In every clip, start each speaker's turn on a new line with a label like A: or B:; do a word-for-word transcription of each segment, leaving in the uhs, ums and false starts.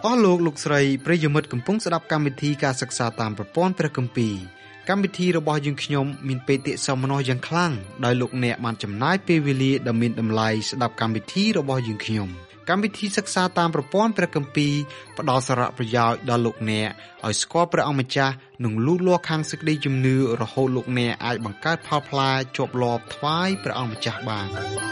A: អស់លោកលោកស្រីប្រិយមិត្តកំពុងស្ដាប់កម្មវិធីការសិក្សាតាមប្រព័ន្ធព្រះគម្ពីរកម្មវិធីរបស់យើងខ្ញុំមានបេតិសោមនស្សយ៉ាងខ្លាំងដោយលោកអ្នកបានចំណាយពេលវេលាដ៏មានតម្លៃស្ដាប់កម្មវិធីរបស់យើងខ្ញុំកម្មវិធីសិក្សាតាមប្រព័ន្ធព្រះគម្ពីរផ្ដល់សារៈប្រយោជន៍ដល់លោកអ្នកឲ្យស្គាល់ព្រះអង្គម្ចាស់និងលូតលាស់ខាងសេចក្តីជំនឿរហូតលោកអ្នកអាចបង្កើតផលផ្លែជាប់លាប់ថ្វាយព្រះអង្គម្ចាស់បាន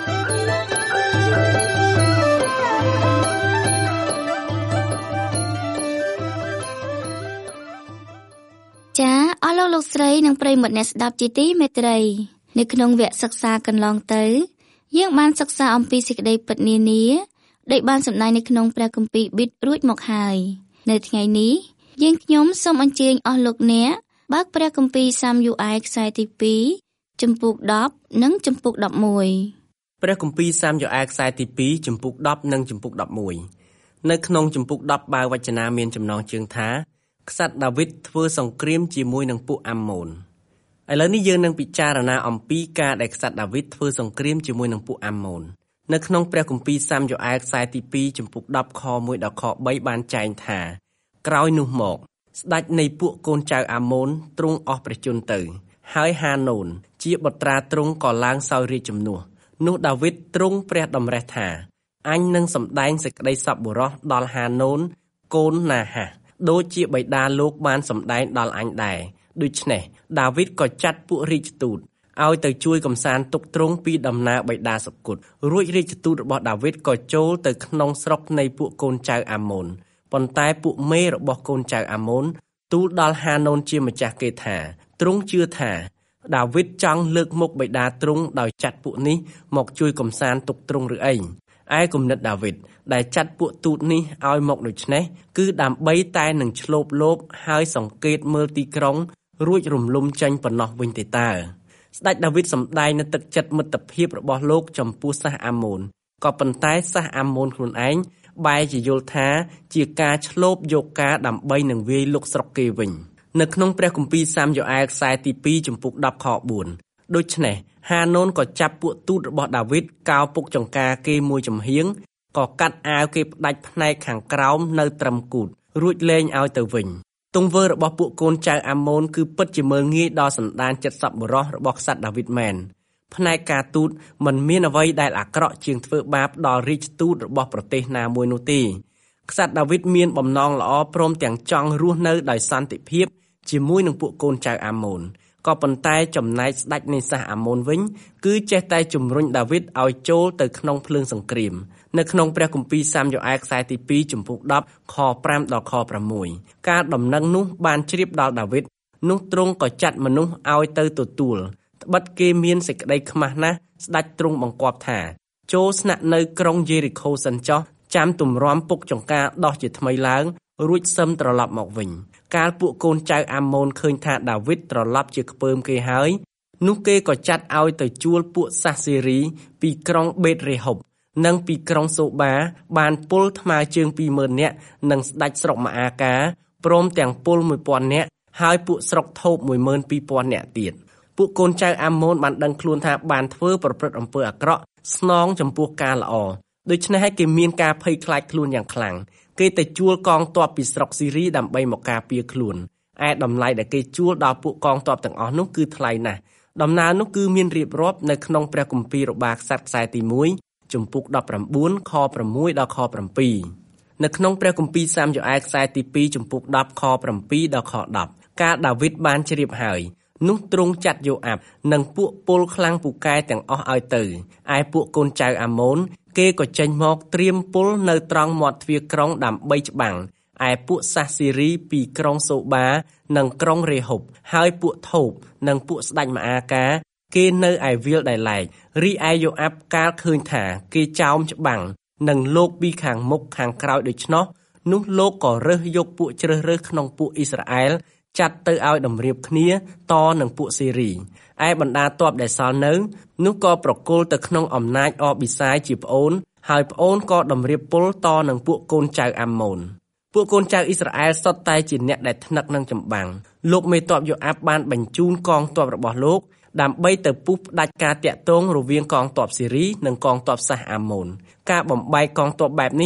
B: ចាអស់លោកលោកស្រីនិងប្រិយមិត្តអ្នកស្ដាប់ជាទីមេត្រីនៅក្នុងវគ្គសិក្សាកន្លងទៅយើងបានសិក្សាអំពីសេចក្តីពិតនានាដែលបានសម្ដែងនៅក្នុងព្រះគម្ពីរប៊ីតរួចមកហើយនៅថ្ងៃនេះយើងខ្ញុំសូមអញ្ជើញអស់លោកអ្នកបើកព្រះគម្ពីរសាមយូអែលខ្សែទីពីរចំពុកដប់និងចំពុកដប់មួយ
C: ព្រះគម្ពីរសាមយូអែលខ្សែទីពីរចំពុកដប់និងចំពុកដប់មួយនៅក្នុងចំពុកដប់បើវចនាមានចំណងជើងថាក្សត្រដាវីតធ្វើសង្គ្រាមជាមួយនឹងពួកអាម៉ូនឥឡូវនេះយើងនឹងពិចារណាអំពីការដែលក្សត្រដាវីតធ្វើសង្គ្រាមជាមួយនឹងពួកអាម៉ូននៅក្នុងព្រះគម្ពីរសាមយូអែលខ្សែទីពីរចំពុកដប់ខមួយដល់ខបីបានចែងថាក្រោយនោះមកស្ដេចនៃពួកកូនចៅអាម៉ូនទ្រង់អស់ព្រះជន្មទៅហើយហាណូនជាបុត្រាទ្រង់ក៏ឡើងសោយរាជជំនួសនោះដាវីតទ្រង់ព្រះតម្រិះថាអញនឹងសម្ដែងសេចក្តីសប្បុរសដល់ហាណូនកូនណាហាដូចជាបិតាលោកបានសម្ដែងដល់អញដែរដូច្នេះដាវីតក៏ចាត់ពួករាជទូតឲ្យទៅជួយកំសាន្តទុកទ្រង់ពីដំណើរបិតាសុគតរួចរាជទូតរបស់ដាវីតក៏ចូលទៅក្នុងស្រុកនៃពួកកូនចៅអាម៉ូនប៉ុន្តែពួកមេរបស់កូនចៅអាម៉ូនទូលដល់ហាណូនជាម្ចាស់គេថាទ្រង់ជឿថាដាវីតចង់លើកមុខបិតាទ្រង់ដោយចាត់ពួកនេះមកជួយកំសាន្តទុកទ្រង់ឬអីឯគំនិតដាវីតដែលចាត់ពួកទូតនេះឲ្យមកដូច្នេះគឺដើម្បីតែនឹងឆ្លូបលោកហើយសង្កេតមើលទីក្រុងរួចរំលំចេញប៉ុណ្ណោះវិញទេតើស្ដេចដាវីតសម្ដែងនៅទឹកចិត្តមិត្តភាពរបស់លោកចំពោះសាសអាម៉ូនក៏ប៉ុន្តែសាសអាម៉ូនខ្លួនឯងបែរជាយល់ថាជាការឆ្លូបយកការដើម្បីនឹងវាយលុកស្រុកគេវិញនៅក្នុងព្រះគម្ពីរសាមយូអែលខ្សែទីពីរចំពុកដប់ខបួនដូច្នេះហាណូនក៏ចាប់ពួកទូតរបស់ដាវីតកោរពុកចង្ការគេមួយចំហៀងក៏កាត់អាវគេផ្ដាច់ផ្នែកខាងក្រោមនៅត្រឹមគូតរួចលែងឲ្យទៅវិញទង្វើរបស់ពួកកូនចៅអាម៉ូនគឺពិតជាមើលងាយដល់សន្តានចិត្តសប្បុរសរបស់ក្សត្រដាវីតមែនផ្នែកការទូតមិនមានអ្វីដែលអាក្រក់ជាងធ្វើបាបដល់រាជទូតរបស់ប្រទេសណាមួយនោះទេក្សត្រដាវីតមានបំណងល្អព្រមទាំងចង់រស់នៅដោយសន្តិភាពជាមួយនឹងពួកកូនចៅអាម៉ូនក៏ប៉ុន្តែចំណែកស្ដេចនៃសាសអាម៉ូនវិញគឺចេះតែជំរុញដាវីតឲ្យចូលទៅក្នុងភ្លើងសង្គ្រាមនៅក្នុងព្រះគម្ពីរសាមយូអែលខ្សែទីពីរចំពុកដប់ខប្រាំដល់ខប្រាំមួយការដំណឹងនោះបានជ្រាបដល់ដាវីតនោះទ្រង់ក៏ចាត់មនុស្សឲ្យទៅទទួលត្បិតគេមានសេចក្តីខ្មាស់ណាស់ស្ដេចទ្រង់បង្គាប់ថាចូលស្នាក់នៅក្រុងយេរីកូសិនចុះចាំទម្រាំពុកចង្ការដោះជាថ្មីឡើងរួចសឹមត្រឡប់មកវិញកាលពួកកូនចៅអាម៉ូនឃើញថាដាវីតត្រឡប់ជាខ្ពើមគេហើយនោះគេក៏ចាត់ឲ្យទៅជួលពួកសាសសេរីពីក្រុងបេតរេហុបនិងពីក្រុងសូបាបានពលថ្មើរជើង ពីរម៉ឺន នាក់និងស្ដេចស្រុកម៉ាអាកាព្រមទាំងពល មួយពាន់ នាក់ហើយពួកស្រុកថូប មួយម៉ឺនពីរពាន់ នាក់ទៀតពួកកូនចៅអាម៉ូនបានដឹងខ្លួនថាបានធ្វើប្រព្រឹត្តអំពើអាក្រក់ស្នងចំពោះការល្អដូច្នេះហើយគេមានការភ័យខ្លាចខ្លួនយ៉ាងខ្លាំងគេទៅជួលកងទ័ពពីស្រុកស៊ីរីដើម្បីមកការពារខ្លួនឯតម្លៃដែលគេជួលដល់ពួកកងទ័ពទាំងអស់នោះគឺថ្លៃណាស់ដំណើរនោះគឺមានរៀបរាប់នៅក្នុងព្រះគម្ពីររបារក្សត្រខ្សែទីមួយចំពុកដប់ប្រាំបួនខប្រាំមួយដល់ខប្រាំពីរនៅក្នុងព្រះគម្ពីរសាមយូអែលខ្សែទីពីរចំពុកដប់ខប្រាំពីរដល់ខដប់ការដាវីតបានជ្រាបហើយនោះទ្រង់ចាត់យូអាប់និងពួកពលខ្លាំងពូកែទាំងអស់ឲ្យទៅឯពួកកូនចៅអាម៉ូនគេក៏ចេញមកត្រៀមពលនៅត្រង់មាត់ទ្វារក្រុងដើម្បីច្បាំងឯពួកសាសសេរីពីក្រុងសូបានិងក្រុងរេហុបហើយពួកថូបនិងពួកស្ដេចម៉ាអាកាគេនៅឯវាលដែលឡែករីឯយូអាប់កាលឃើញថាគេចោមច្បាំងនិងលោកពីខាងមុខខាងក្រោយដូច្នោះនោះលោកក៏រើសយកពួកជ្រើសរើសក្នុងពួកអ៊ីស្រាអែលចាត់ទៅឲ្យតម្រៀបគ្នាតនឹងពួកសេរីឯបណ្ដាទ័ពដែលសល់នៅនោះក៏ប្រគល់ទៅក្នុងអំណាចអប៊ីសាយជាប្អូនហើយប្អូនក៏តម្រៀបពលតនឹងពួកកូនចៅអាម៉ូនពួកកូនចៅអ៊ីស្រាអែលសុទ្ធតែជាអ្នកដែលថ្នឹកនឹងចម្បាំងលោកមេទ័ពយូអាប់បានបញ្ជូនកងទ័ពរបស់លោកដើម្បីទៅពុះផ្ដាច់ការតាក់ទងរវាងកងទ័ពសេរីនិងកងទ័ពសាសអាម៉ូនការបំបែកកងទ័ពបែបនេះ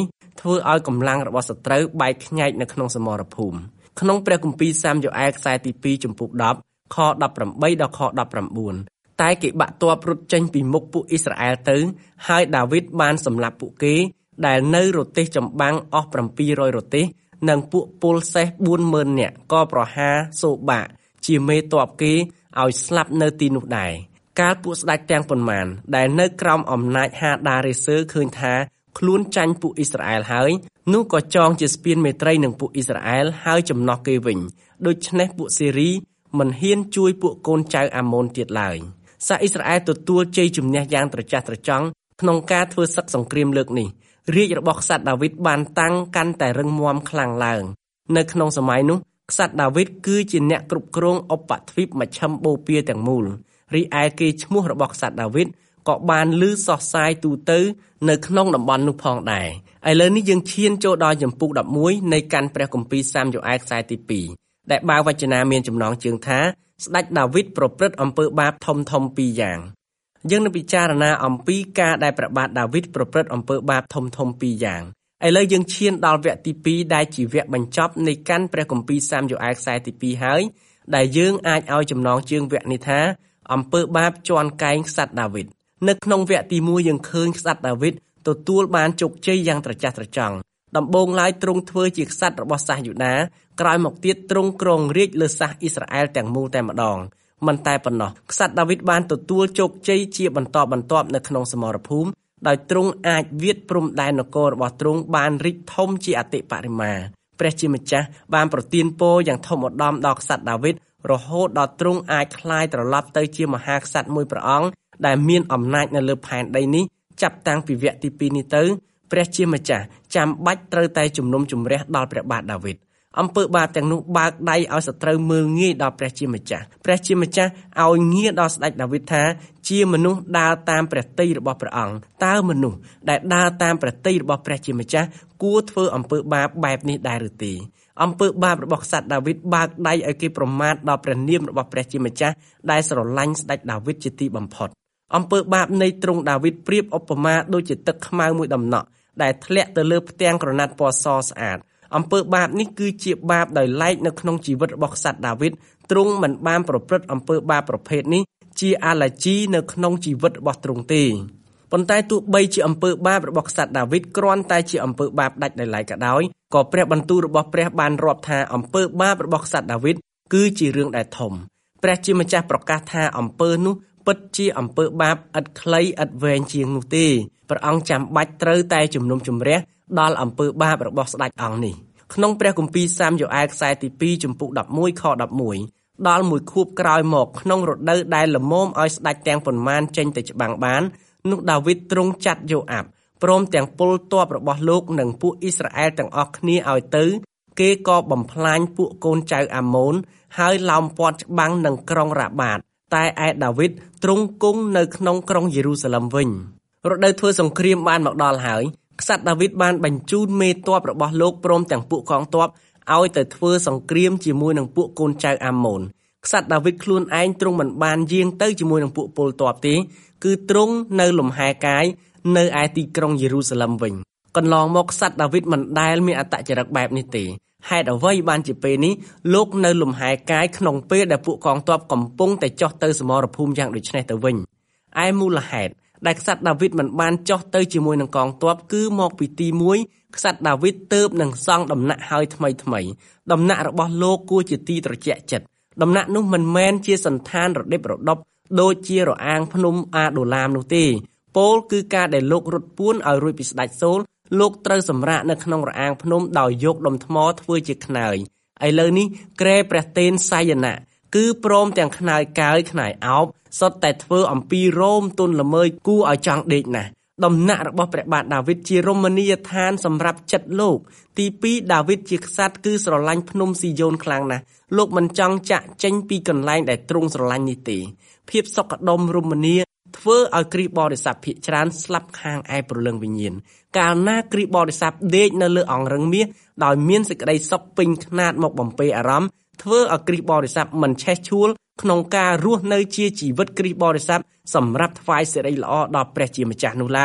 C: ធ្វើឲ្យកម្លាំងរបស់សត្រូវបែកខ្ញែកនៅក្នុងសមរភូមិក្នុងព្រះគម្ពីរសាមយ៉ូអែលខ្សែទីពីរចំពុកដប់ខដប់ប្រាំបីដល់ខដប់ប្រាំបួនតែគេបាក់ទ័ពរត់ចេញពីមុខពួកអ៊ីស្រាអែលទៅហើយដាវីតបានសម្លាប់ពួកគេដែលនៅរទេសចម្បាំងអស់ប្រាំពីររយរទេសនិងពួកពលសេះបួនម៉ឺននាក់ក៏ប្រហារសូបាកជាមេទ័ពគេឲ្យស្លាប់នៅទីនោះដែរកាលពួកស្ដេចទាំងប៉ុន្មានដែលនៅក្រោមអំណាចហាដារេសឺឃើញថាខ្លួនចាញ់ពួកអ៊ីស្រាអែលហើយនោះក៏ចងជាស្ពានមេត្រីនឹងពួកអ៊ីស្រាអែលហើយចំណោះគេវិញដូច្នេះពួកសេរីមិនហ៊ានជួយពួកកូនចៅអាម៉ូនទៀតឡើយសាសអ៊ីស្រាអែលទទួលជ័យជំនះយ៉ាងត្រចះត្រចង់ក្នុងការធ្វើសឹកសង្គ្រាមលើកនេះរាជរបស់ក្សត្រដាវីតបានតាំងកាន់តែរឹងមាំខ្លាំងឡើងនៅក្នុងសម័យនោះក្សត្រដាវីតគឺជាអ្នកគ្រប់គ្រងឧបទ្វីបមជ្ឈិមបូព៌ាទាំងមូលរីឯកេរ្តិ៍ឈ្មោះរបស់ក្សត្រដាវីតក៏បានឮសុសសាយទូទៅនៅក្នុងតំបន់នោះផងដែរឥឡូវនេះយើងឈានចូលដល់ចំពុកដប់មួយនៃកាន់ព្រះគម្ពីរសាមយ៉ូអែលខ្សែទីពីរដែលបើវចនាមានចំណងជើងថាស្ដេចដាវីតប្រព្រឹត្តអំពើបាបធំធំពីរយ៉ាងយើងនឹងពិចារណាអំពីការដែលព្រះបាទដាវីតប្រព្រឹត្តអំពើបាបធំធំពីរយ៉ាងឥឡូវយើងឈានដល់វគ្គទីពីរដែលជាវគ្គបញ្ចប់នៃកាន់ព្រះគម្ពីរសាមយ៉ូអែលខ្សែទីពីរហើយដែលយើងអាចឲ្យចំណងជើងវគ្គនេះថាអំពើបាបជាន់កែងក្សត្រដាវីតនៅក្នុងវគ្គទីមួយយើងឃើញក្សត្រដាវីតទទួលបានជោគជ័យយ៉ាងត្រចះត្រចង់ដំបូងឡើយទ្រង់ធ្វើជាក្សត្ររបស់សាសយូដាក្រោយមកទៀតទ្រង់គ្រងរាជ្យលើសាសអ៊ីស្រាអែលទាំងមូលតែម្ដងមិនតែប៉ុណ្ណោះក្សត្រដាវីតបានទទួលជោគជ័យជាបន្តបន្ទាប់នៅក្នុងសមរភូមិដោយទ្រង់អាចវាតព្រំដែននគររបស់ទ្រង់បានរីកធំជាអតិបរមាព្រះជាម្ចាស់បានប្រទានពរយ៉ាងធំឧត្តមដល់ក្សត្រដាវីតរហូតដល់ទ្រង់អាចក្លាយត្រឡប់ទៅជាមហាក្សត្រមួយព្រះអង្គដែលមានអំណាចនៅលើផែនដីនេះចាប់តាំងពីវគ្គទីពីរនេះទៅព្រះជាម្ចាស់ចាំបាច់ត្រូវតែជំនុំជម្រះដល់ព្រះបាទដាវីតអំពើបាបទាំងនោះបើកដៃឲ្យសត្រូវមើលងាយដល់ព្រះជាម្ចាស់ព្រះជាម្ចាស់ឲ្យងារដល់ស្ដេចដាវីតថាជាមនុស្សដើរតាមព្រះទ័យរបស់ព្រះអង្គតើមនុស្សដែលដើរតាមព្រះទ័យរបស់ព្រះជាម្ចាស់គួរធ្វើអំពើបាបបែបនេះដែរឬទេអំពើបាបរបស់ក្សត្រដាវីតបើកដៃឲ្យគេប្រមាថដល់ព្រះនាមរបស់ព្រះជាម្ចាស់ដែលស្រឡាញ់ស្ដេចដាវីតជាទីបំផុតអំពើបាបនៃទ្រង់ដាវីតប្រៀបឧបមាដូចជាទឹកខ្មៅមួយដំណក់ដែលធ្លាក់ទៅលើផ្ទាំងក្រណាត់ពណ៌សស្អាតអំពើបាបនេះគឺជាបាបដោយឡែកនៅក្នុងជីវិតរបស់ក្សត្រដាវីតទ្រង់មិនបានប្រព្រឹត្តអំពើបាបប្រភេទនេះជាអាឡែជីនៅក្នុងជីវិតរបស់ទ្រង់ទេប៉ុន្តែទោះបីជាអំពើបាបរបស់ក្សត្រដាវីតគ្រាន់តែជាអំពើបាបដាច់ដោយឡែកក៏ដោយក៏ព្រះបន្ទូលរបស់ព្រះបានរាប់ថាអំពើបាបរបស់ក្សត្រដាវីតគឺជារឿងដែលធំព្រះជាម្ចាស់ប្រកាសថាអំពើនោះពិតជាអំពើបាបឥតខ្លីឥតវែងជាងនោះទេព្រះអង្គចាំបាច់ត្រូវតែជំនុំជម្រះដល់អំពើបាបរបស់ស្ដេចអង្គនេះក្នុងព្រះគម្ពីរសាមយ៉ូអែលខ្សែទីពីរចំពុកដប់មួយខដប់មួយដល់មួយខួបក្រោយមកក្នុងរដូវដែលល្មមឲ្យស្ដេចទាំងប៉ុន្មានចេញទៅច្បាំងបាននោះដាវីតទ្រង់ចាត់យូអាបព្រមទាំងពលទ័ពរបស់លោកនិងពួកអ៊ីស្រាអែលទាំងអស់គ្នាឲ្យទៅគេក៏បំផ្លាញពួកកូនចៅអាម៉ូនហើយឡោមព័ទ្ធច្បាំងនឹងក្រុងរ៉ាបាតតែឯដាវីតទ្រង់គង់នៅក្នុងក្រុងយេរូសាឡឹមវិញរដូវធ្វើសង្គ្រាមបានមកដល់ហើយក្សត្រដាវីតបានបញ្ជូនមេទ័ពរបស់លោកព្រមទាំងពួកកងទ័ពឲ្យទៅធ្វើសង្គ្រាមជាមួយនឹងពួកកូនចៅអាម៉ូនក្សត្រដាវីតខ្លួនឯងទ្រង់មិនបានយាងទៅជាមួយនឹងពួកពលទ័ពទេគឺទ្រង់នៅលំហែកាយនៅឯទីក្រុងយេរូសាឡឹមវិញកន្លងមកក្សត្រដាវីតមិនដែលមានអត្តចរិតបែបនេះទេហេតុអ្វីបានជាពេលនេះលោកនៅលំហែកាយក្នុងពេលដែលពួកកងទ័ពកំពុងតែចុះទៅសមរភូមិយ៉ាងដូចនេះទៅវិញឯមូលហេតុដែលក្សត្រដាវីតមិនបានចុះទៅជាមួយនឹងកងទ័ពគឺមកពីទីមួយក្សត្រដាវីតទើបនឹងសង់ដំណាក់ហើយថ្មីថ្មីដំណាក់របស់លោកគួរជាទីត្រជាក់ចិត្តដំណាក់នោះមិនមែនជាសន្តានរដិបរដប់ដូចជារអាងភ្នំអាដូឡាមនោះទេពោលគឺការដែលលោករត់ពួនឲ្យរួចពីស្ដេចសូលលោកត្រូវសម្រាកនៅក្នុងរអាងភ្នំដោយយកដុំថ្មធ្វើជាខ្នើយឥឡូវនេះក្រែព្រះតេនសាយណៈគឺព្រមទាំងខ្នើយកើយខ្នើយអោបសុទ្ធតែធ្វើអំពីរោមទន់ល្មើយគួរឲ្យចង់ដេកណាស់ដំណាក់របស់ព្រះបាទដាវីតជារមណីយដ្ឋានសម្រាប់ចិត្តលោកទីពីរដាវីតជាក្សត្រគឺស្រឡាញ់ភ្នំស៊ីយ៉ូនខ្លាំងណាស់លោកមិនចង់ចាក់ចេញពីកន្លែងដែលទ្រង់ស្រឡាញ់នេះទេភាពសុខដុមរមនាធ្វើឲ្យគ្រីស្ទបរិស័ទភាគច្រើនស្លាប់ខាងឯព្រលឹងវិញ្ញាណកាលណាគ្រីស្ទបរិស័ទដេកនៅលើអង្រឹងមាសដោយមានសេចក្តីសុខពេញខ្នាតមកបំពេអារម្មណ៍ធ្វើឲ្យគ្រីស្ទបរិស័ទមិនឆេះឆួលក្នុងការរស់នៅជាជីវិតគ្រីស្ទបរិស័ទសម្រាប់ថ្វាយសិរីល្អដល់ព្រះជាម្ចាស់នោះឡើយ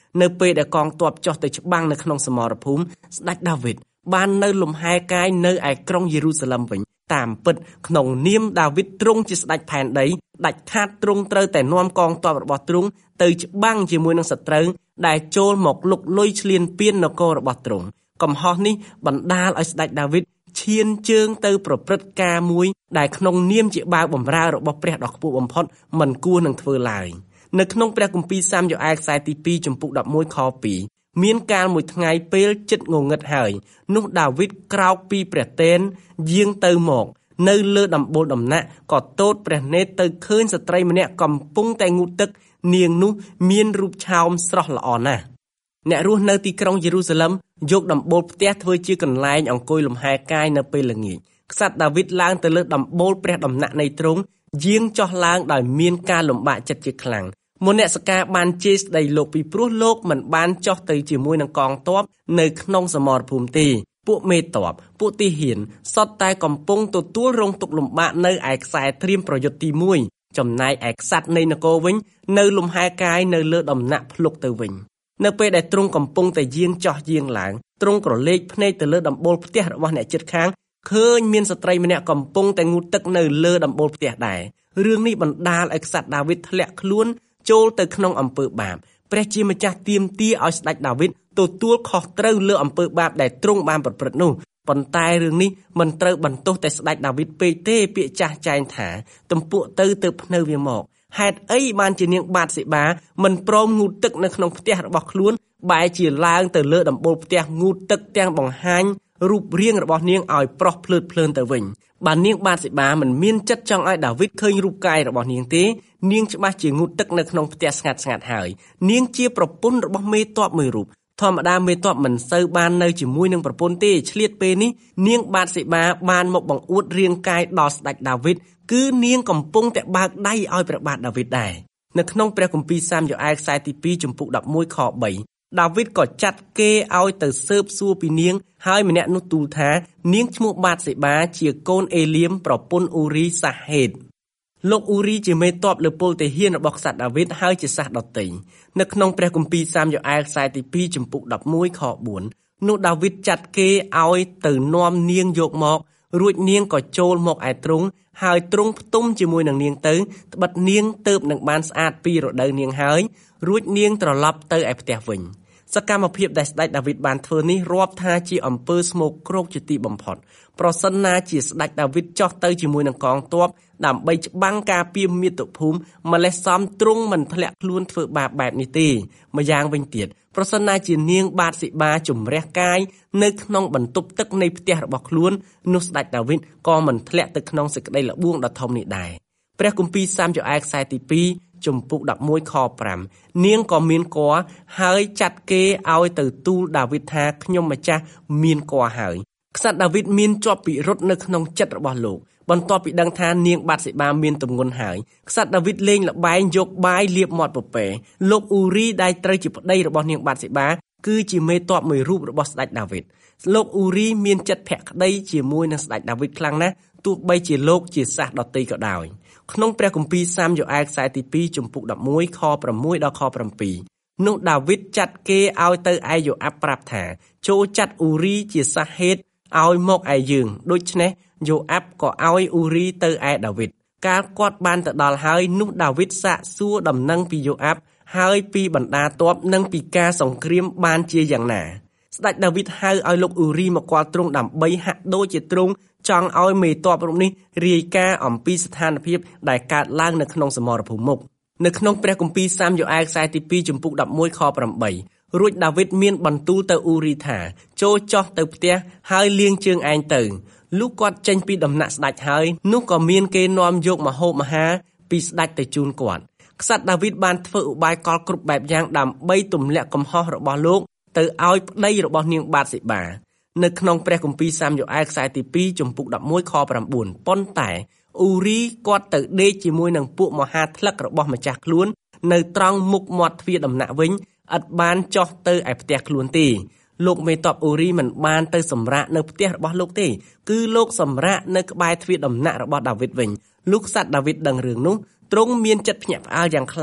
C: នៅពេលដែលកងទ័ពចុះទៅច្បាំងនៅក្នុងសមរភូមិស្ដេចដាវីតបាននៅលំហែកាយនៅឯក្រុងយេរូសាឡឹមវិញតាមពិតក្នុងនាមដាវីតទ្រង់ជាស្ដេចផែនដីដាច់ខាតទ្រង់ត្រូវតែនាំកងទ័ពរបស់ទ្រង់ទៅច្បាំងជាមួយនឹងសត្រូវដែលចូលមកលុកលុយឈ្លានពាននគររបស់ទ្រង់កំហុសនេះបណ្ដាលឲ្យស្ដេចដាវីតឈានជើងទៅប្រព្រឹត្តការមួយដែលក្នុងនាមជាបាវបម្រើរបស់ព្រះដ៏ខ្ពស់បំផុតមិនគួរនឹងធ្វើឡើយនៅក្នុងព្រះគម្ពីរសាមយ៉ូអែលខ្សែទីពីរចំពុកដប់មួយខពីរមានកាលមួយថ្ងៃពេលជិតងងឹតហើយនោះដាវីតក្រោកពីព្រះទេនយាងទៅមកនៅលើដំបូលដំណាក់ក៏ទតព្រះនេត្រទៅឃើញស្ត្រីម្នាក់កំពុងតែងូតទឹកនាងនោះមានរូបឆោមស្រស់ល្អណាស់អ្នករស់នៅទីក្រុងយេរូសាឡឹមយកដំបូលផ្ទះធ្វើជាកន្លែងអង្គុយលំហែកាយនៅពេលល្ងាចក្សត្រដាវីតឡើងទៅលើដំបូលព្រះដំណាក់នៃទ្រង់យាងចុះឡើងដោយមានការលំបាកចិត្តជាខ្លាំងមុនអ្នកសការបានជេរស្ដីលោកពីព្រោះលោកមិនបានចុះទៅជាមួយនឹងកងទ័ពនៅក្នុងសមរភូមិទេពួកមេទ័ពពួកទាហានសុទ្ធតែកំពុងទទួលរងទុក្ខលំបាកនៅឯខ្សែត្រៀមប្រយុទ្ធទីមួយចំណែកឯក្សត្រនៃនគរវិញនៅលំហែកាយនៅលើដំណាក់ភ្លុកទៅវិញនៅពេលដែលទ្រង់កំពុងតែយាងចុះយាងឡើងទ្រង់ក្រឡេកភ្នែកទៅលើដំបូលផ្ទះរបស់អ្នកជិតខាងឃើញមានស្ត្រីម្នាក់កំពុងតែងូតទឹកនៅលើដំបូលផ្ទះដែររឿងនេះបណ្ដាលឲ្យក្សត្រដាវីតធ្លាក់ខ្លួនចូលទៅក្នុងអំពើបាបព្រះជាម្ចាស់ទាមទារឲ្យស្ដេចដាវីតទទួលខុសត្រូវលើអំពើបាបដែលទ្រង់បានប្រព្រឹត្តនោះប៉ុន្តែរឿងនេះមិនត្រូវបន្ទោសតែស្ដេចដាវីតពេកទេពាក្យចាស់ចែងថាទំពួកទៅទៅភ្នៅវាមកហេតុអីបានជានាងបាតសេបាមិនព្រមងូតទឹកនៅក្នុងផ្ទះរបស់ខ្លួនបែរជាឡើងទៅលើដំបូលផ្ទះងូតទឹកទាំងបង្ហាញរូបរាងរបស់នាងឲ្យប្រុសភ្លើតភ្លើនទៅវិញបើនាងបាតសេបាមិនមានចិត្តចង់ឲ្យដាវីតឃើញរូបកាយរបស់នាងទេនាងច្បាស់ជាងូតទឹកនៅក្នុងផ្ទះស្ងាត់ស្ងាត់ហើយនាងជាប្រពន្ធរបស់មេទ័ពមួយរូបធម្មតាមេទ័ពមិនសូវបាននៅជាមួយនឹងប្រពន្ធទេឆ្លៀតពេលនេះនាងបាតសេបាបានមកបង្អួតរាងកាយដល់ស្ដេចដាវីតគឺនាងកំពុងតែបើកដៃឲ្យព្រះបាទដាវីតដែរនៅក្នុងព្រះគម្ពីរសាមយ៉ូអែលខ្សែទីពីរចំពុកដប់មួយខបីដាវីតក៏ចាត់គេឲ្យទៅស៊ើបសួរពីនាងហើយម្នាក់នោះទូលថានាងឈ្មោះបាតសេបាជាកូនអេលៀមប្រពន្ធអ៊ូរីសាហេតលោកអ៊ូរីជាមេទ័ពលើពលទាហានរបស់ក្សត្រដាវីតហើយជាសាសដតីនៅក្នុងព្រះគម្ពីរសាមយ៉ូអែលខ្សែទីពីរចំពុកដប់មួយខបួននោះដាវីតចាត់គេឲ្យទៅនាំនាងយកមករួចនាងក៏ចូលមកឯទ្រង់ហើយទ្រង់ផ្ទុំជាមួយនឹងនាងទៅត្បិតនាងទៅនឹងបានស្អាតពីរដូវនាងហើយរួចនាងត្រឡប់ទៅឯផ្ទះវិញសកម្មភាពដែលស្ដេចដាវីតបានធ្វើនេះរាប់ថាជាអំពើស្មោកគ្រោកជាទីបំផុតប្រសិនណាជាស្ដេចដាវីតចុះទៅជាមួយនឹងកងទ័ពដើម្បីច្បាំងការពារមាតុភូមិម្លេះសំទ្រង់មិនធ្លាក់ខ្លួនធ្វើបាបបែបនេះទេម្យ៉ាងវិញទៀតប្រសិនណាជានាងបាតសេបាជំរះកាយនៅក្នុងបន្ទប់ទឹកនៃផ្ទះរបស់ខ្លួននោះស្ដេចដាវីតក៏មិនធ្លាក់ទៅក្នុងសេចក្តីល្បួងដ៏ធំនេះដែរព្រះគម្ពីរសាមយ៉ូអែលខ្សែទីពីរចំពុកដប់មួយខប្រាំនាងក៏មានគភ៌ហើយចាត់គេឲ្យទៅទូលដាវីតថាខ្ញុំម្ចាស់មានគភ៌ហើយក្សត្រដាវីតមានជាប់ពិរុទ្ធនៅក្នុងចិត្តរបស់លោកបន្ទាប់ពីដឹងថានាងបាតសេបាមានទម្ងន់ហើយក្សត្រដាវីតលេងល្បែងយកបាយលាបមាត់ពពែលោកអ៊ូរីដែលត្រូវជាប្តីរបស់នាងបាតសេបាគឺជាមេទ័ពមួយរូបរបស់ស្ដេចដាវីតលោកអ៊ូរីមានចិត្តភក្តីជាមួយនឹងស្ដេចដាវីតខ្លាំងណាស់ទោះបីជាលោកជាសាសដតីក៏ដោយក្នុងព្រះគម្ពីរសាមយ៉ូអែលខ្សែទីពីរចំពុកដប់មួយខប្រាំមួយដល់ខប្រាំពីរនោះដាវីតចាត់គេឲ្យទៅឯយូអាប់ប្រាប់ថាចូលចាត់អ៊ូរីជាសាហេតឲ្យមកឯយើងដូច្នេះយូអាប់ក៏ឲ្យអ៊ូរីទៅឯដាវីតកាលគាត់បានទៅដល់ហើយនោះដាវីតសាកសួរដំណឹងពីយូអាប់ហើយពីបណ្ដាទ័ពនិងពីការសង្គ្រាមបានជាយ៉ាងណាស្ដេចដាវីតហៅឲ្យលោកអ៊ូរីមកគាល់ទ្រង់ដើម្បីហាក់ដូចជាទ្រង់ចង់ឲ្យមេទ័ពរូបនេះរាយការណ៍អំពីស្ថានភាពដែលកើតឡើងនៅក្នុងសមរភូមិមុខនៅក្នុងព្រះគម្ពីរសាមយ៉ូអែលខ្សែទីពីរចំពុកដប់មួយខប្រាំបីរួចដាវីតមានបន្ទូលទៅអ៊ូរីថាចូលចុះទៅផ្ទះហើយលាងជើងឯងទៅលុះគាត់ចេញពីដំណាក់ស្ដេចហើយនោះក៏មានគេនាំយកម្ហូបអាហារពីស្ដេចទៅជូនគាត់ក្សត្រដាវីតបានធ្វើឧបាយកលគ្រប់បែបយ៉ាងដើម្បីទម្លាក់កំហុសរបស់លោកទៅឲ្យប្តីរបស់នាងបាតសេបានៅក្នុងព្រះគម្ពីរសាមយ៉ូអែលខ្សែទីពីរចំពុកដប់មួយខប្រាំបួនប៉ុន្តែអ៊ូរីគាត់ទៅដេកជាមួយនឹងពួកមហាថ្លឹករបស់ម្ចាស់ខ្លួននៅត្រង់មុខមាត់ទ្វារដំណាក់វិញឥតបានចុះទៅឯផ្ទះខ្លួនទេលោកមេទ័ពអ៊ូរីមិនបានទៅសម្រាកនៅផ្ទះរបស់លោកទេគឺលោកសម្រាកនៅក្បែរទ្វារដំណាក់របស់ដាវីតវិញលុះក្សត្រដាវីតដឹងរឿងនោះទ្រង់មានចិត្តភ្ញាក់ផ្អើលយ៉ាងខ្លាំង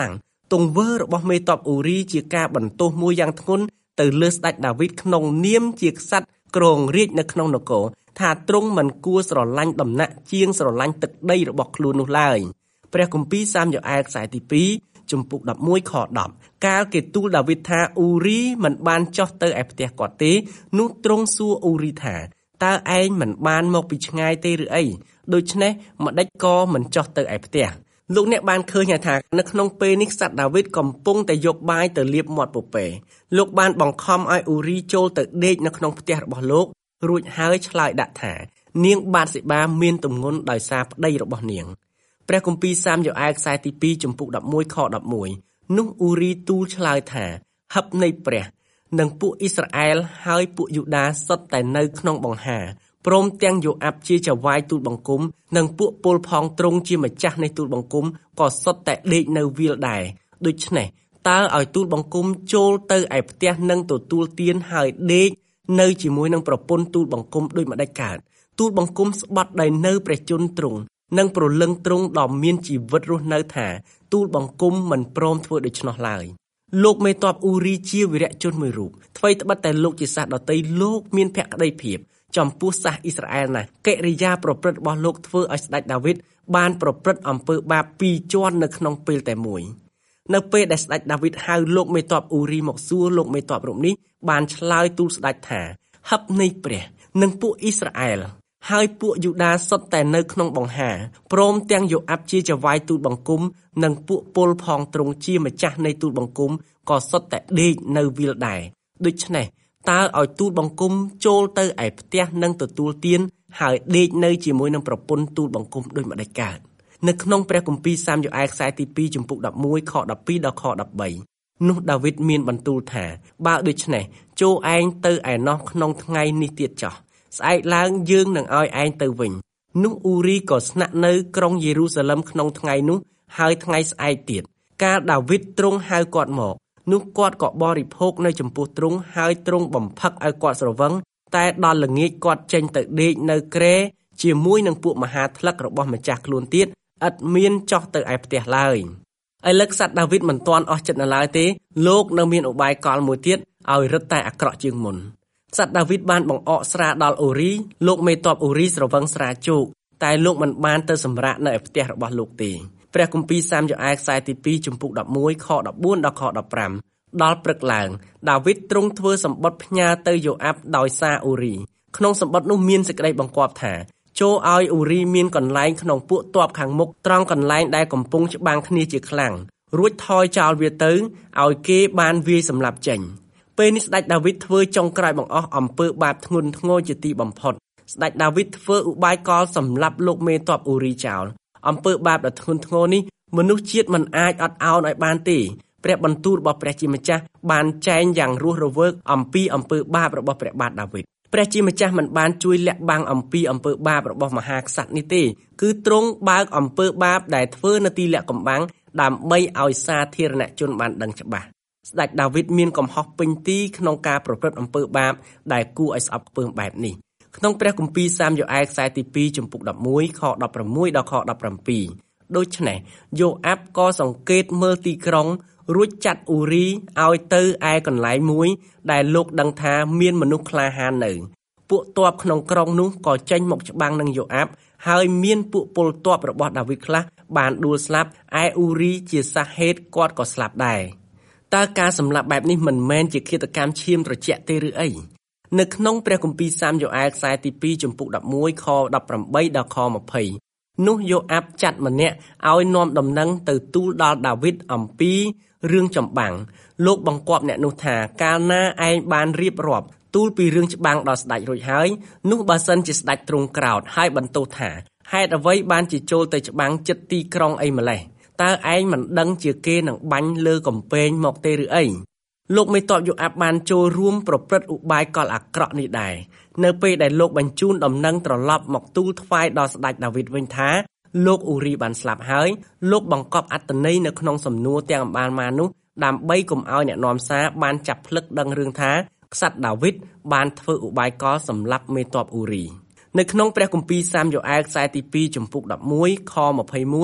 C: ទង្វើរបស់មេទ័ពអ៊ូរីជាការបន្ទោសមួយយ៉ាងធ្ងន់ទៅលើស្ដេចដាវីតក្នុងនាមជាក្សត្រគ្រងរាជ្យនៅក្នុងនគរថាទ្រង់មិនគួរស្រឡាញ់ដំណាក់ជាងស្រឡាញ់ទឹកដីរបស់ខ្លួននោះឡើយព្រះគម្ពីរសាមយ៉ូអែលខ្សែទីពីរជំពូកដប់មួយខដប់កាលគេទូលដាវីតថាអ៊ូរីមិនបានចុះទៅឯផ្ទះគាត់ទេនោះទ្រង់សួរអ៊ូរីថាតើឯងមិនបានមកពីឆ្ងាយទេឬអីដូច្នេះម្ដេចក៏មិនចុះទៅឯផ្ទះលោកអ្នកបានឃើញថានៅក្នុងពេលនេះក្សត្រដាវីតកំពុងតែយកបាយទៅលាបមាត់ពពែលោកបានបង្ខំឲ្យអ៊ូរីចូលទៅដេកនៅក្នុងផ្ទះរបស់លោករួចហើយឆ្លើយដាក់ថានាងបាតសេបាមានទម្ងន់ដោយសារប្តីរបស់នាងព្រះគម្ពីរសាមយ៉ូអែលខ្សែទីពីរជំពូកដប់មួយខដប់មួយនោះអ៊ូរីទូលឆ្លើយថាហឹបនៃព្រះនិងពួកអ៊ីស្រាអែលហើយពួកយូដាសុទ្ធតែនៅក្នុងបង្ហាព្រមទាំងយូអាប់ជាចៅហ្វាយទូលបង្គំនិងពួកពលផងទ្រង់ជាម្ចាស់នៃទូលបង្គំក៏សុទ្ធតែដេកនៅវាលដែរដូច្នេះតើឲ្យទូលបង្គំចូលទៅឯផ្ទះនិងទទួលទានហើយដេកនៅជាមួយនឹងប្រពន្ធទូលបង្គំដូចម្ដេចកើតទូលបង្គំស្បត់ដោយនៅព្រះជន្មទ្រង់និងប្រលឹងទ្រង់ដ៏មានជីវិតរស់នៅថាទូលបង្គំមិនព្រមធ្វើដូច្នោះឡើយលោកមេទ័ពអ៊ូរីជាវីរៈជនមួយរូបថ្មីត្បិតតែលោកជាសាសដតីលោកមានភក្តីភាពចំពោះសាសអ៊ីស្រាអែលណាស់កិរិយាប្រព្រឹត្តរបស់លោកធ្វើឲ្យស្ដេចដាវីតបានប្រព្រឹត្តអំពើបាបពីរជាន់នៅក្នុងពេលតែមួយនៅពេលដែលស្ដេចដាវីតហៅលោកមេទ័ពអ៊ូរីមកសួរលោកមេទ័ពរូបនេះបានឆ្លើយទូលស្ដេចថាហឹបនៃព្រះនិងពួកអ៊ីស្រាអែលហើយពួកយូដាសុទ្ធតែនៅក្នុងបង្ហាព្រមទាំងយូអាប់ជាចៅហ្វាយទូលបង្គំនិងពួកពលផងទ្រង់ជាម្ចាស់នៃទូលបង្គំក៏សុទ្ធតែដេកនៅវាលដែរដូច្នេះតើឲ្យទូលបង្គំចូលទៅឯផ្ទះនិងទទួលទានហើយដេកនៅជាមួយនឹងប្រពន្ធទូលបង្គំដូចម្ដេចកើតនៅក្នុងព្រះគម្ពីរសាមយ៉ូអែលខ្សែទីពីរជំពូកដប់មួយខដប់ពីរដល់ខដប់បីនោះដាវីតមានបន្ទូលថាបើដូច្នេះចូលឯងទៅឯណោះក្នុងថ្ងៃនេះទៀតចុះស្អែកឡើងយើងនឹងឲ្យឯងទៅវិញនោះអ៊ូរីក៏ស្នាក់នៅក្រុងយេរូសាឡឹមក្នុងថ្ងៃនោះហើយថ្ងៃស្អែកទៀតកាលដាវីតទ្រង់ហៅគាត់មកនោះគាត់ក៏បរិភោគនៅចំពោះទ្រង់ហើយទ្រង់បំផឹកឲ្យគាត់ស្រវឹងតែដល់ល្ងាចគាត់ចេញទៅដេកនៅគ្រែជាមួយនឹងពួកមហាថ្លឹករបស់ម្ចាស់ខ្លួនទៀតឥតមានចោះទៅឯផ្ទះឡើយឥឡូវក្សត្រដាវីតមិនទាន់អស់ចិត្តនៅឡើយទេលោកនៅមានឧបាយកលមួយទៀតឲ្យរឹតតែអាក្រក់ជាងមុនក្សត្រដាវីតបានបង្អកស្រាដល់អ៊ូរីលោកមេទ័ពអ៊ូរីស្រវឹងស្រាជោគតែលោកមិនបានទៅសម្រាកនៅឯផ្ទះរបស់លោកទេព្រះគម្ពីរសាមយ៉ូអែលខ្សែទីពីរជំពូកដប់មួយខដប់បួនដល់ខដប់ប្រាំដល់ព្រឹកឡើងដាវីតទ្រង់ធ្វើសម្បត្តិផ្ញើទៅយូអាប់ដោយសារអ៊ូរីក្នុងសម្បត្តិនោះមានសេចក្តីបង្គាប់ថាចូលឲ្យអ៊ូរីមានកន្លែងក្នុងពួកទ័ពខាងមុខត្រង់កន្លែងដែលកំពុងច្បាំងគ្នាជាខ្លាំងរួចថយចោលវាទៅឲ្យគេបានវាយសម្លាប់ចេញពេលនេះស្ដេចដាវីតធ្វើចុងក្រោយបង្អស់អំពើបាបធ្ងន់ធ្ងរជាទីបំផុតស្ដេចដាវីតធ្វើឧបាយកលសម្លាប់លោកមេទ័ពអ៊ូរីចោលអំពើបាបដ៏ធ្ងន់ធ្ងរនេះមនុស្សជាតិមិនអាចអត់ឱនឲ្យបានទេព្រះបន្ទូលរបស់ព្រះជាម្ចាស់បានចែងយ៉ាងរស់រវើកអំពីអំពើបាបរបស់ព្រះបាទដាវីតព្រះជាម្ចាស់មិនបានជួយលាក់បាំងអំពីអំពើបាបរបស់មហាក្សត្រនេះទេគឺទ្រង់បើកអំពើបាបដែលធ្វើនៅទីលាក់កំបាំងដើម្បីឲ្យសាធារណជនបានដឹងច្បាស់ស្ដេចដាវីតមានកំហុសពេញទីក្នុងការប្រព្រឹត្តអំពើបាបដែលគួរឲ្យស្អប់ខ្ពើមបែបនេះក្នុងព្រះគម្ពីរសាមយ៉ូអែលខ្សែទីពីរជំពូកដប់មួយខដប់ប្រាំមួយដល់ខដប់ប្រាំពីរដូច្នេះយូអាប់ក៏សង្កេតមើលទីក្រុងរួចចាត់អ៊ូរីឲ្យទៅឯកន្លែងមួយដែលលោកដឹងថាមានមនុស្សក្លាហាននៅពួកទ័ពក្នុងក្រុងនោះក៏ចេញមកច្បាំងនឹងយូអាប់ហើយមានពួកពលទ័ពរបស់ដាវីតខ្លះបានដួលស្លាប់ឯអ៊ូរីជាសាហេតុគាត់ក៏ស្លាប់ដែរតើការសម្លាប់បែបនេះមិនមែនជាឃាតកម្មឈាមត្រជាក់ទេឬអីនៅក្នុងព្រះគម្ពីរសាមយ៉ូអែលខ្សែទីពីរជំពូកដប់មួយខដប់ប្រាំបីដល់ខម្ភៃនោះយូអាប់ចាត់ម្នាក់ឲ្យនាំដំណឹងទៅទូលដល់ដាវីតអំពីរឿងចម្បាំងលោកបង្គាប់អ្នកនោះថាកាលណាឯងបានរៀបរាប់ទូលពីរឿងច្បាំងដល់ស្ដេចរួចហើយនោះបើសិនជាស្ដេចទ្រង់ក្រោធហើយបន្ទោសថាហេតុអ្វីបានជាចូលទៅច្បាំងជិតទីក្រុងអីម្លេះតើឯងមិនដឹងជាគេនឹងបាញ់លើកំពែងមកទេឬអីលោកមេទ័ពយូអាប់បានចូលរួមប្រព្រឹត្តឧបាយកលអាក្រក់នេះដែរនៅពេលដែលលោកបញ្ជូនដំណឹងត្រឡប់មកទូលថ្វាយដល់ស្ដេចដាវីតវិញថាលោកអ៊ូរីបានស្លាប់ហើយលោកបង្កប់អត្ថន័យនៅក្នុងសំណួរទាំងអម្បាលម៉ានោះដើម្បីកុំឲ្យអ្នកនាំសារបានចាប់ភ្លឹកដឹងរឿងថាក្សត្រដាវីតបានធ្វើឧបាយកលសម្លាប់មេទ័ពអ៊ូរីនៅក្នុងព្រះគម្ពីរសាមយ៉ូអែលខ្សែទីពីរជំពូកដប់មួយខម្ភៃមួយ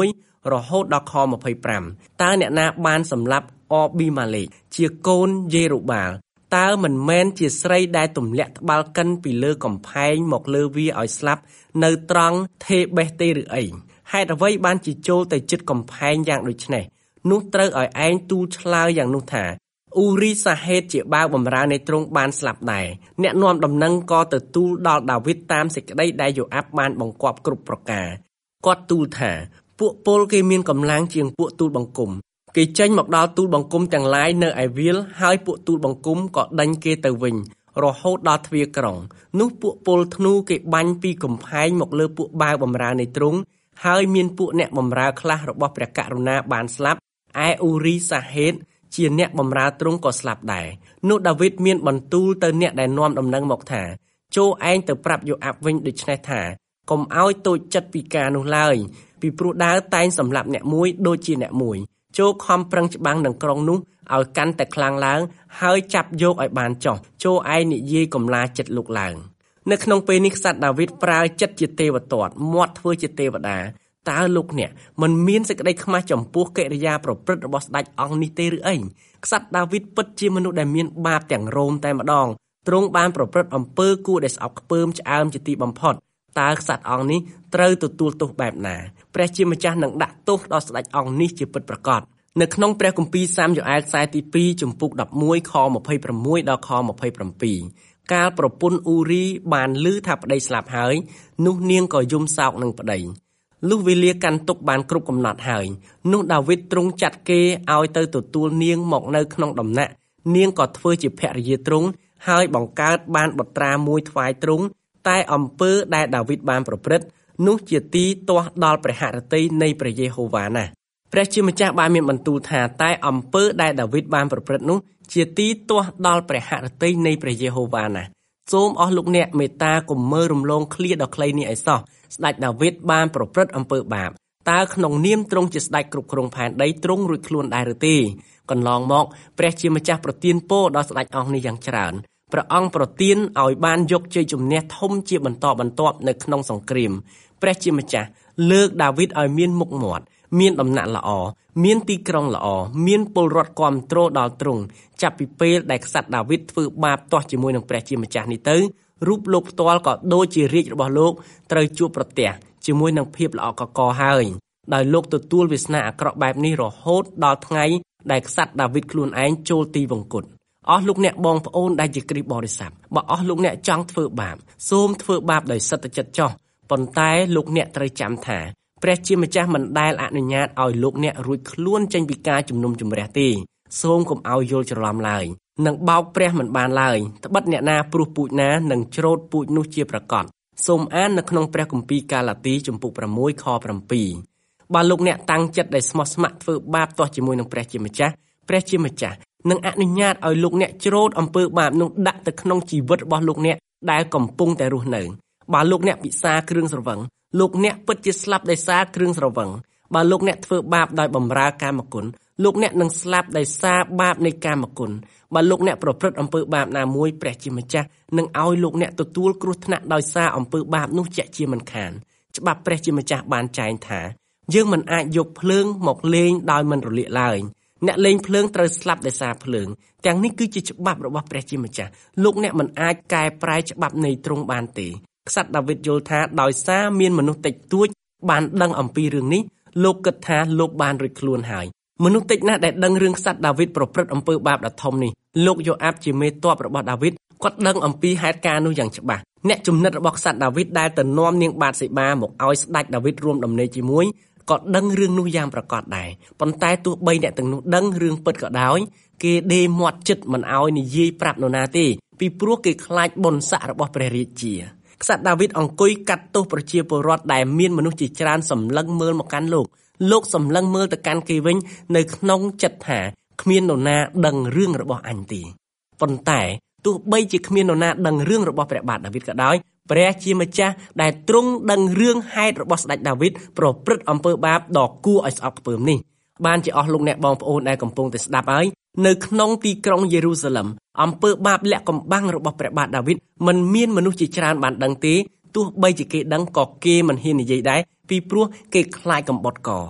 C: រហូតដល់ខម្ភៃប្រាំតើអ្នកណាបានសម្លាប់អប៊ីម៉ាលេកជាកូនយេរូបាលតើមិនមែនជាស្រីដែលទម្លាក់ត្បាល់កិនពីលើកំផែងមកលើវាឲ្យស្លាប់នៅត្រង់ថេបេសទេឬអីហេតុអ្វីបានជាចូលទៅជិតកំផែងយ៉ាងដូចនេះនោះត្រូវឲ្យឯងទូលឆ្លើយយ៉ាងនោះថាអ៊ូរីសាហេតជាបាវបម្រើនៃទ្រង់បានស្លាប់ដែរអ្នកនាំដំណឹងក៏ទៅទូលដល់ដាវីតតាមសេចក្តីដែលយូអាបបានបង្គាប់គ្រប់ប្រការគាត់ទូលថាពួកពលគេមានកម្លាំងជាងពួកទូលបង្គំគេចេញមកដល់ទូលបង្គំទាំងឡាយនៅឯវាលហើយពួកទូលបង្គំក៏ដេញគេទៅវិញរហូតដល់ទ្វារក្រុងនោះពួកពលធ្នូគេបាញ់ពីកំផែងមកលើពួកបាវបម្រើនៃទ្រង់ហើយមានពួកអ្នកបម្រើខ្លះរបស់ព្រះករុណាបានស្លាប់ឯអ៊ូរីសាហេតជាអ្នកបម្រើទ្រង់ក៏ស្លាប់ដែរនោះដាវីតមានបន្ទូលទៅអ្នកដែលនាំដំណឹងមកថាចូលឯងទៅប្រាប់យូអាបវិញដូច្នេះថាកុំឲ្យតូចចិត្តពីការនោះឡើយពីព្រោះដើរតែងសម្លាប់អ្នកមួយដូចជាអ្នកមួយចូលខំប្រឹងច្បាំងនឹងក្រុងនោះឲ្យកាន់តែខ្លាំងឡើងហើយចាប់យកឲ្យបានចោះចូលឯងនិយាយកំឡាចិត្តលោកឡើងនៅក្នុងពេលនេះក្សត្រដាវីតប្រើចិត្តជាទេវទត្តមាត់ធ្វើជាទេវតាតើលោកអ្នកមិនមានសេចក្តីខ្មាស់ចំពោះកិរិយាប្រព្រឹត្តរបស់ស្ដេចអង្គនេះទេឬអីក្សត្រដាវីតពិតជាមនុស្សដែលមានបាបទាំងរោមតែម្ដងទ្រង់បានប្រព្រឹត្តអំពើគួរដែលស្អប់ខ្ពើមឆ្អើមជាទីបំផុតតើក្សត្រអង្គនេះត្រូវទទួលទោសបែបណាព្រះជាម្ចាស់នឹងដាក់ទោសដល់ស្ដេចអង្គនេះជាពិតប្រាកដនៅក្នុងព្រះគម្ពីរសាមយ៉ូអែលខ្សែទីពីរជំពូកដប់មួយខម្ភៃប្រាំមួយដល់ខម្ភៃប្រាំពីរកាលប្រពន្ធអ៊ូរីបានឮថាប្តីស្លាប់ហើយនោះនាងក៏យំសោកនឹងប្តីលុះវេលាកាន់ទុកបានគ្រប់កំណត់ហើយនោះដាវីតទ្រង់ចាត់គេឲ្យទៅទទួលនាងមកនៅក្នុងដំណាក់នាងក៏ធ្វើជាភរិយាទ្រង់ហើយបង្កើតបានបុត្រាមួយថ្វាយទ្រង់តែអំពើដែលដាវីតបានប្រព្រឹត្តនោះជាទីទាស់ដល់ព្រះហឫទ័យនៃព្រះយេហូវ៉ាណាស់ព្រះជាម្ចាស់បានមានបន្ទូលថាតែអំពើដែលដាវីតបានប្រព្រឹត្តនោះជាទីទាស់ដល់ព្រះហឫទ័យនៃព្រះយេហូវ៉ាណាស់សូមអស់លោកអ្នកមេត្តាកុំមើលរំលងឃ្លាដ៏ខ្លីនេះឲ្យសោះស្ដេចដាវីតបានប្រព្រឹត្តអំពើបាបតើក្នុងនាមទ្រង់ជាស្ដេចគ្រប់គ្រងផែនដីទ្រង់រួចខ្លួនដែរឬទេកន្លងមកព្រះជាម្ចាស់ប្រទានពរដល់ស្ដេចអង្គនេះយ៉ាងច្រើនព្រះអង្គប្រទានឲ្យបានយកជ័យជំនះធំជាបន្តបន្ទាប់នៅក្នុងសង្គ្រាមព្រះជាម្ចាស់លើកដាវីតឲ្យមានមុខមាត់មានដំណាក់ល្អមានទីក្រុងល្អមានពលរដ្ឋគាំទ្រដល់ទ្រង់ចាប់ពីពេលដែលក្សត្រដាវីតធ្វើបាបទាស់ជាមួយនឹងព្រះជាម្ចាស់នេះទៅរូបលោកផ្ទាល់ក៏ដូចជារាជរបស់លោកត្រូវជួបប្រទះជាមួយនឹងភាពល្អកកហើយដោយលោកទទួលវាសនាអាក្រក់បែបនេះរហូតដល់ថ្ងៃដែលក្សត្រដាវីតខ្លួនឯងចូលទីវង្គតអស់លោកអ្នកបងប្អូនដែលជាគ្រីស្ទបរិស័ទបើអស់លោកអ្នកចង់ធ្វើបាបសូមធ្វើបាបដោយសត្យចិត្តចោះប៉ុន្តែលោកអ្នកត្រូវចាំថាព្រះជាម្ចាស់មិនដែលអនុញ្ញាតឲ្យលោកអ្នករួចខ្លួនចេញពីការជំនុំជម្រះទេសូមកុំឲ្យយល់ច្រឡំឡើយនឹងបោកព្រះមិនបានឡើយត្បិតអ្នកណាព្រោះពូជណានឹងច្រូតពូជនោះជាប្រកបសូមអាននៅក្នុងព្រះគម្ពីរកាឡាទីជំពូកប្រាំមួយខប្រាំពីរបើលោកអ្នកតាំងចិត្តដែលស្មោះស្ម័គ្រធ្វើបាបទាស់ជាមួយនឹងព្រះជាម្ចាស់ព្រះជាម្ចាស់នឹងអនុញ្ញាតឲ្យលោកអ្នកច្រូតអំពើបាបនោះដាក់ទៅក្នុងជីវិតរបស់លោកអ្នកដែលកំពុងតែរស់នៅបើលោកអ្នកពិសាគ្រឿងស្រវឹងលោកអ្នកពិតជាស្លាប់ដោយសារគ្រឿងស្រវឹងបើលោកអ្នកធ្វើបាបដោយបម្រើកាមគុណលោកអ្នកនឹងស្លាប់ដោយសារបាបនៃកាមគុណបើលោកអ្នកប្រព្រឹត្តអំពើបាបណាមួយព្រះជាម្ចាស់នឹងឲ្យលោកអ្នកទទួលគ្រោះថ្នាក់ដោយសារអំពើបាបនោះជាក់ជាមិនខានច្បាប់ព្រះជាម្ចាស់បានចែងថាយើងមិនអាចយកភ្លើងមកលេងដោយមិនរលាកឡើយអ្នកលេងភ្លើងត្រូវស្លាប់ដោយសារភ្លើងទាំងនេះគឺជាច្បាប់របស់ព្រះជាម្ចាស់លោកអ្នកមិនអាចកែប្រែច្បាប់នៃទ្រង់បានទេក្សត្រដាវីតយល់ថាដោយសារមានមនុស្សតិចតួចបានដឹងអំពីរឿងនេះលោកគិតថាលោកបានរួចខ្លួនហើយមនុស្សតិចណាស់ដែលដឹងរឿងក្សត្រដាវីតប្រព្រឹត្តអំពើបាបដ៏ធំនេះលោកយូអាបជាមេទ័ពរបស់ដាវីតគាត់ដឹងអំពីហេតុការណ៍នោះយ៉ាងច្បាស់អ្នកជំនិតរបស់ក្សត្រដាវីតដែលទៅនាំនាងបាតសេបាមកឲ្យស្ដេចដាវីតរួមដំណេកជាមួយក៏ដឹងរឿងនោះយ៉ាងប្រកបដែរប៉ុន្តែទោះបីអ្នកទាំងនោះដឹងរឿងពិតក៏ដោយគេដេមាត់ចិត្តមិនឲ្យនិយាយប្រាប់នរណាទេពីព្រោះគេខ្លាចបុណ្យស័ក្តិរបស់ព្រះរាជាក្សត្រដាវីតអង្គុយកាត់ទោសប្រជាពលរដ្ឋដែលមានមនុស្សជាច្រើនសម្លឹងមើលមកកាន់លោកលោកសម្លឹងមើលទៅកាន់គេវិញនៅក្នុងចិត្តថាគ្មាននរណាដឹងរឿងរបស់អញទេប៉ុន្តែទោះបីជាគ្មាននរណាដឹងរឿងរបស់ព្រះបាទដាវីតក៏ដោយព្រះជាម្ចាស់ដែលទ្រង់ដឹងរឿងហេតុរបស់ស្ដេចដាវីតប្រព្រឹត្តអំពើបាបដ៏គួរឲ្យស្អប់ខ្ពើមនេះបានជាអស់លោកអ្នកបងប្អូនដែលកំពុងតែស្ដាប់ហើយនៅក្នុងទីក្រុងយេរូសាឡឹមអំពើបាបលាក់កំបាំងរបស់ព្រះបាទដាវីតមិនមានមនុស្សជាច្រើនបានដឹងទេទោះបីជាគេដឹងក៏គេមិនហ៊ាននិយាយដែរពីព្រោះគេខ្លាចកំបុតក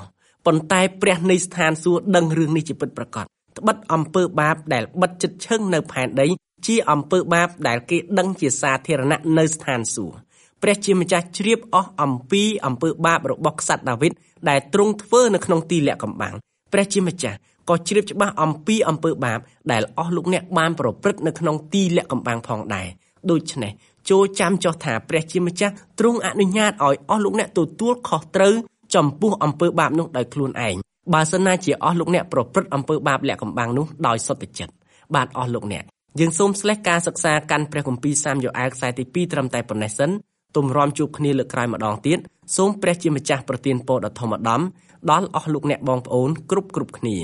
C: ប៉ុន្តែព្រះនៃស្ថានសួគ៌ដឹងរឿងនេះជាពិតប្រាកដត្បិតអំពើបាបដែលបិទជិតឈឹងនៅផែនដីជាអំពើបាបដែលគេដឹងជាសាធារណៈនៅស្ថានសួគ៌ព្រះជាម្ចាស់ជ្រាបអស់អំពីអំពើបាបរបស់ក្សត្រដាវីតដែលទ្រង់ធ្វើនៅក្នុងទីលាក់កំបាំងព្រះជាម្ចាស់ក៏ជ្រាបច្បាស់អំពីអំពើបាបដែលអស់លោកអ្នកបានប្រព្រឹត្តនៅក្នុងទីលាក់កំបាំងផងដែរដូច្នេះចូលចាំចុះថាព្រះជាម្ចាស់ទ្រង់អនុញ្ញាតឲ្យអស់លោកអ្នកទទួលខុសត្រូវចំពោះអំពើបាបនោះដោយខ្លួនឯងបើសិនណាជាអស់លោកអ្នកប្រព្រឹត្តអំពើបាបលាក់កំបាំងនោះដោយសុទ្ធចិត្តបាទអស់លោកអ្នកយើងសូមស្លេះការសិក្សាកាន់ព្រះគម្ពីរសាមយ៉ូអែលខ្សែទីពីរត្រឹមតែប៉ុណ្ណេះសិនទុំរាំជួបគ្នាលើកក្រោយម្ដងទៀតសូមព្រះជាម្ចាស់ប្រទានពរដ៏ធម្មដំដល់អស់លោកអ្នកបងប្អូនគ្រប់គ្រប់គ្នា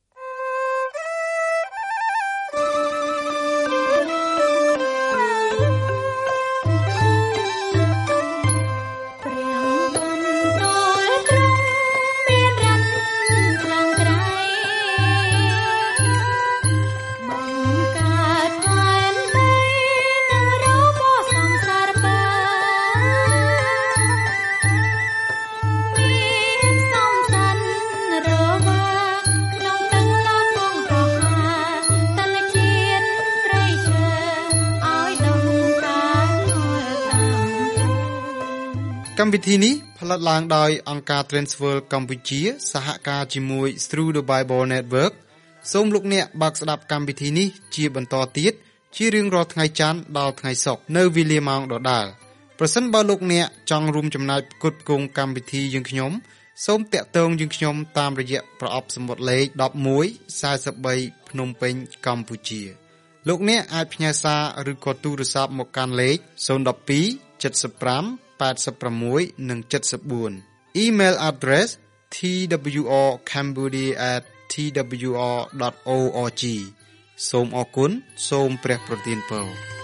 A: កម្មវិធីនេះផលិតឡើងដោយអង្គការ Transworld កម្ពុជាសហការជាមួយ Through the Bible Network សូមលោកអ្នកបើកស្ដាប់កម្មវិធីនេះជាបន្តទៀតជារៀងរាល់ថ្ងៃច័ន្ទដល់ថ្ងៃសុក្រនៅវេលាម៉ោងដដែលប្រសិនបើលោកអ្នកចង់រួមចំណែកផ្គត់ផ្គង់កម្មវិធីយើងខ្ញុំសូមតាក់ទងយើងខ្ញុំតាមរយៈប្រអប់សំបុត្រលេខដប់មួយ សែនបី ភ្នំពេញកម្ពុជាលោកអ្នកអាចផ្ញើសារឬក៏ទូរស័ព្ទមកកាន់លេខศูนย์ หนึ่ง สอง เจ็ด ห้า แปด หก និង เจ็ด สี่ Email address t w r cambodia at t w r dot org សូមអរគុណសូមព្រះប្រទានពរ